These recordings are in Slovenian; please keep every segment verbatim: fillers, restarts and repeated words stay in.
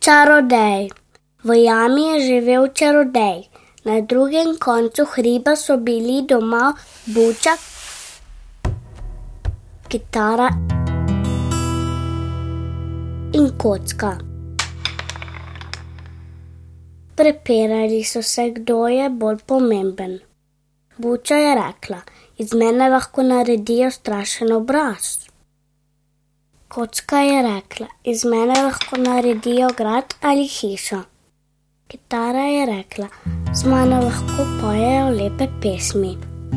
Čarodej. V jami je živel čarodej. Na drugem koncu hriba so bili doma buča, kitara in kocka. Prepirali so se, kdo je bolj pomemben. Buča je rekla: iz mene lahko naredijo strašen obraz. Kocka je rekla: iz mene lahko naredijo grad ali hišo. Kitara je rekla: z mano lahko pojejo lepe pesmi.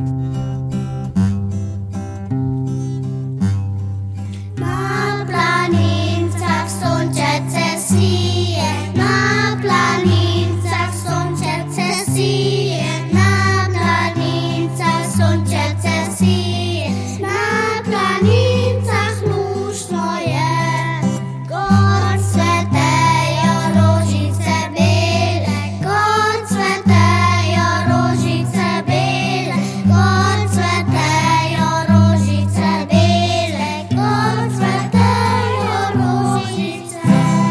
Na planincah sončece sije, na planincah sončece sije, na planincah sončece sije, na planincah luštno je. Gor cvetejo rožice bele, gor cvetejo rožice bele, gor cvetejo rožice bele, gor cvetejo rožice.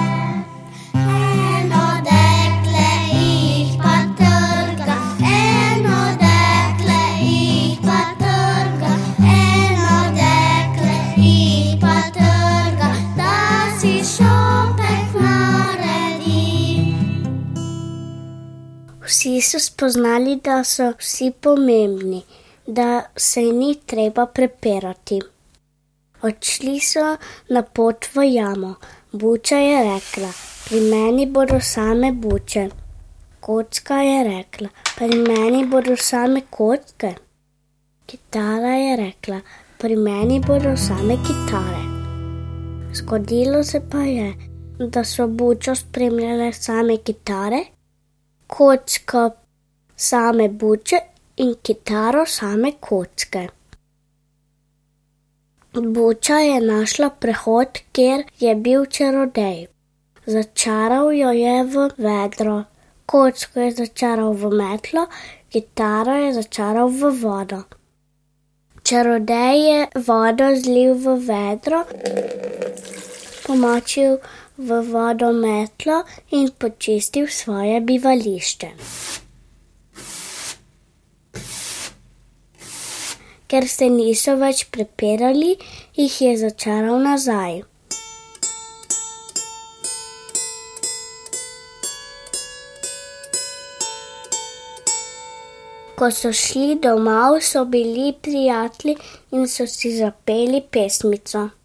Eno dekle jih pa trga, eno dekle jih pa trga, eno dekle jih pa trga, da si šopek naredi. Vsi so spoznali, da so vsi pomembni, da se ni treba prepirati. Odšli so na pot v jamo. Buča je rekla: pri meni bodo same buče. Kocka je rekla: pri meni bodo same kocke. Kitara je rekla: pri meni bodo same kitare. Zgodilo se pa je, da so bučo spremljale same kitare, kocka same buče in kitaro same kocke. Buča je našla prehod, kjer je bil čarodej. Začaral jo je v vedro, kocko je začaral v metlo, kitaro je začaral v vodo. Čarodej je vodo zlil v vedro, pomočil v vodo metlo in počistil svoje bivališče. Ker se niso več prepirali, jih je začaral nazaj. Ko so šli domov, so bili prijatelji in so si zapeli pesmico.